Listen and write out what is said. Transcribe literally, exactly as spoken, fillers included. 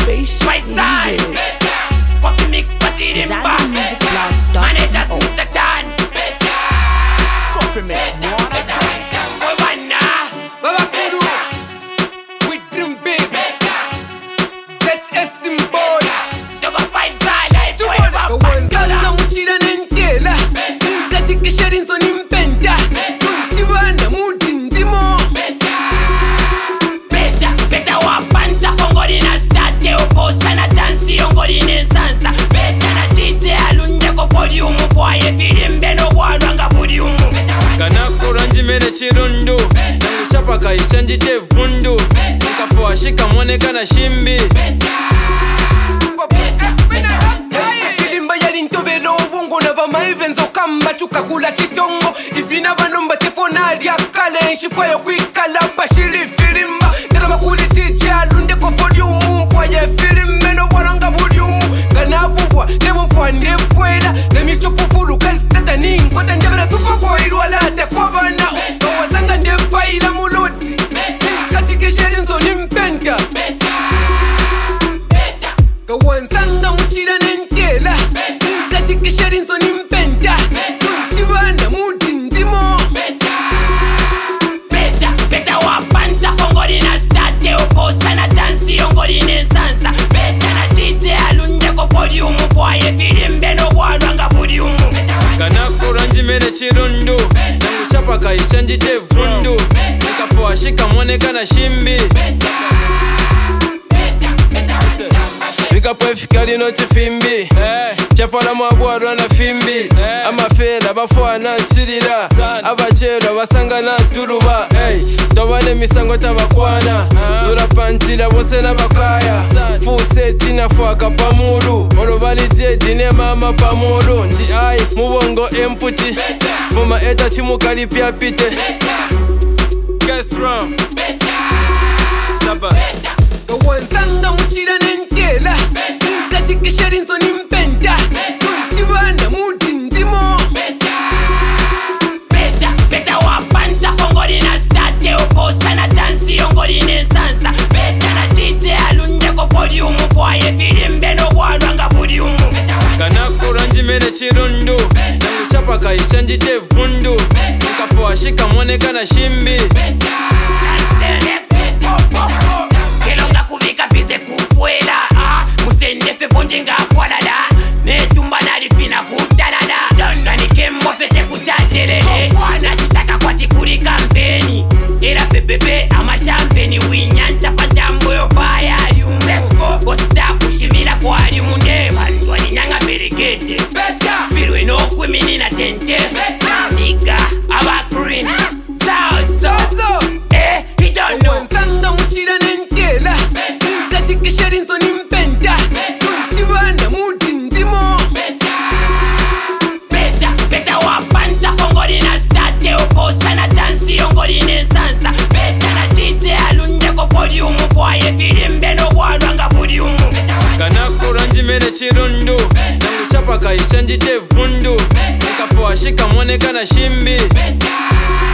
Five side. Coffee mix party rimba. Managers Mister Chan. Coffee mix. Obana. Baba Kudu. We dream big. Z S Team Boys. Double five side. Life forever. Wanzanga muchira nentela. Nkashike sharinzo nimpenda. Kushibana mudi ndimo. Beta, beta wapanta kongori na state oposa na dansi yongori nensansa. Beta na tite alunde ko podium fwaye filimbe no bwalwanga podium. Ganakura njimene chirundu nangushapa kaishanjite vundu Nkafu washika mwoneka na shimbi Filimba yali ntobelo ubungo na bamaibenzo kamba chukakula chitongo Ifina banomba tefona liakale Nshifwayo kwikala bashili filimba Nera makuli ticha lunde ko podium Mfwaye filimbe no bwaranga podium Ganabubwa nebo mfwa nefwela Nemicho pufuru kasitata ningota njabera supakwa ilwalate kwa bana Kawazanga ndepaila muloti Kashike sharinzo nimpenda Kawanzanga muchira nentela Kashike sharinzo nimpenda Kushibana mudi ndimo Beta, beta wapanta kongori na state oposa na dansi yongori nensansa. Beta na tite alunde ko podium fwaye filimbe no bwalwanga podium. Ganakura njimene chirundu nangushapa kaishanjite vundu Nkafu washika mwoneka na shimbi Vikapo efikali no chifimbi Chafala mwabwarwa na fimbi Amafela bafwana nchirira Abachero basanga na turuba Tobane misango tabakwana Turapantila bose na bakaya Fuseti na fwaka pamuru Olobali jeji ne mama pamuru Nti ai mubongo emputi Fuma eta chimukali pia pite Guess wrong Saba Kawanzanga muchira nentela Kashike sharinzo nimpenda Kushibana mudi ndimo Beta, beta wapanta kongori na state oposa na dansi yongori nensansa. Beta na tite alunde ko podium fwaye filimbe no bwalwanga podium. Ganakura njimene chirundu nangushapa kaishanjite vundu Nkafu washika mwoneka na shimbi Kelonga kubika bize kufwela. Musendefe bonje nga kwalala. Netumba nalifina kutalala. Donga ni kembo fete kutatelele. Nachitaka kwati kuri kampeni. Era pepepe ama champagne winyanta pantambo yo baya yum. Sesko bosta pushimila kwa limunde. Bantu waninyanga beregete. Firwe no kwimini na tente. Nigga aba green. Salsa. Eh, he don't know. Kawanzanga muchira nentela Kashike sharinzo nimpenda Kushibana mudi ndimo Beta, beta wapanta kongori na state oposa na dansi yongori nensansa. Beta na tite alunde ko podium fwaye filimbe no bwalwanga podium. Ganakura njimene chirundu nangushapa kaishanjite vundu Nkafu washika mwoneka na shimbi